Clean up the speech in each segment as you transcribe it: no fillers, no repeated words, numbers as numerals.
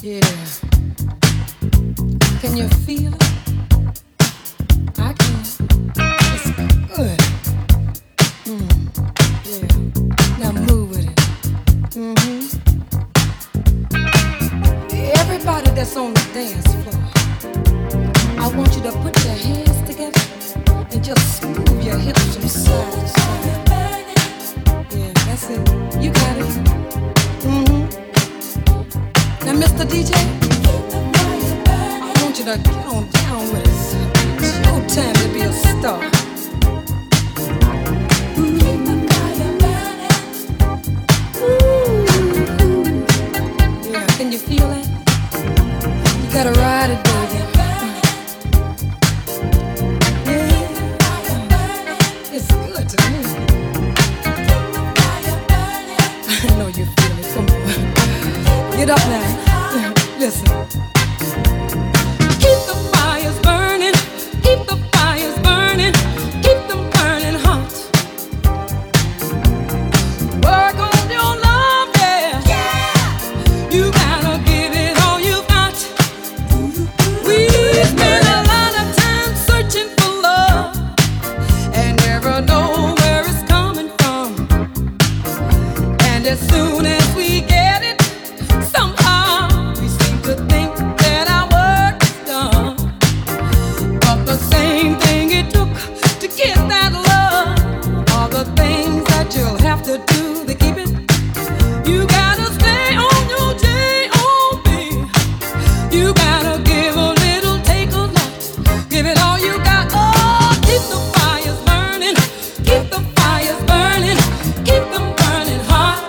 Yeah. Can you feel it? I can. It's good. Yeah. Now move with it. Everybody that's on the dance floor, I want you to put your hands together and just move your hips from side to side. Yeah, that's it. You got it. Now, Mr. DJ, I want you to get on down with us. It's your time to be a star. Yeah, can you feel it? You gotta ride it, baby. Yeah, it's good to me. I know you feel it. Come on, get up now. Listen. Keep the fires burning. Keep the fires burning. Keep them burning hot. Work on your love, yeah. You gotta give it all you got. We spend a lot of time searching for love and never know where it's coming from. And as soon as we get it, somehow we seem to think that our work is done. But the same thing it took to get that love are the things that you'll have to do to keep it. You gotta stay on your J.O.B. You gotta give a little, take a lot. Give it all you got. Oh, keep the fires burning. Keep the fires burning. Keep them burning hot.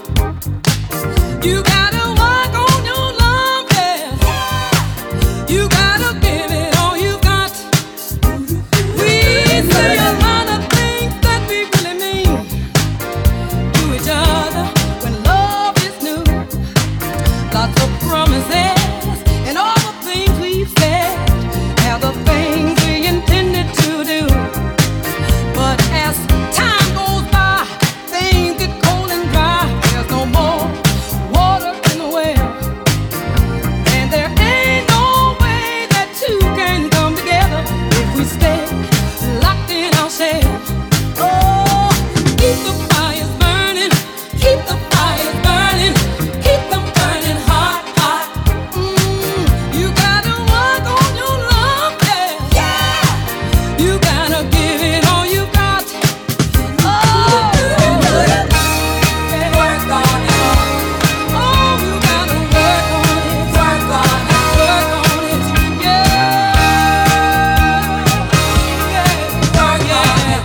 You gotta work on your love, yeah. You gotta give it all you got. We say a lot of things that we really mean to each other when love is new. Lots of promises and all the things we've said are the things we intended to do. But as time goes by, things get cold and dry. There's no more water in the well, and there ain't no way that two can come together if we stay locked in ourselves. Oh, keep the fires burning, keep the fires burning, keep them burning hot, hot. You gotta work on your love, yeah. You gotta give it all you got. Oh, work on it. Oh, you gotta work on it, work on it, work on it. Yeah, work on it.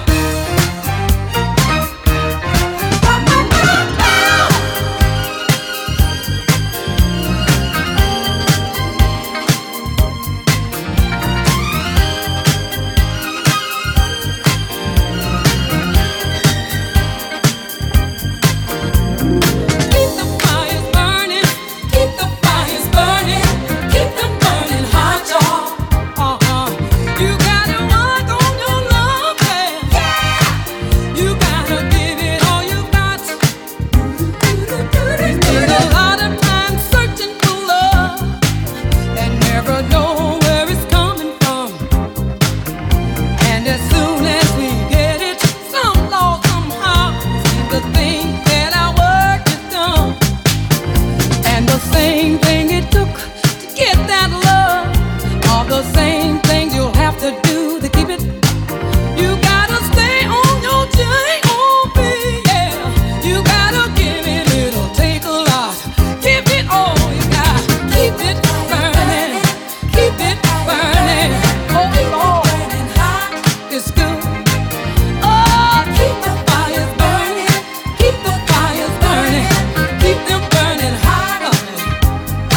Keep the fires burning, keep the fires burning, keep them burning hot, y'all. You gotta work on your love, yeah. You gotta give it all you got. Spend a lot of time searching for love and never know where it's coming from. And as soon as we get it, somehow seem to think that our work is done. And the same thing it took to get that love are the same things you'll have to do to keep it. You gotta stay on your J.O.B. Yeah. You gotta give it little, take a lot. Give it all you got. Keep it burning. Keep it burning. Oh, Lord, it's good. Oh, keep the fires burning. Keep the fires burning. Keep them burning hot.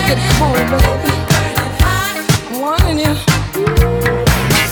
get cold, baby. I'm warning you.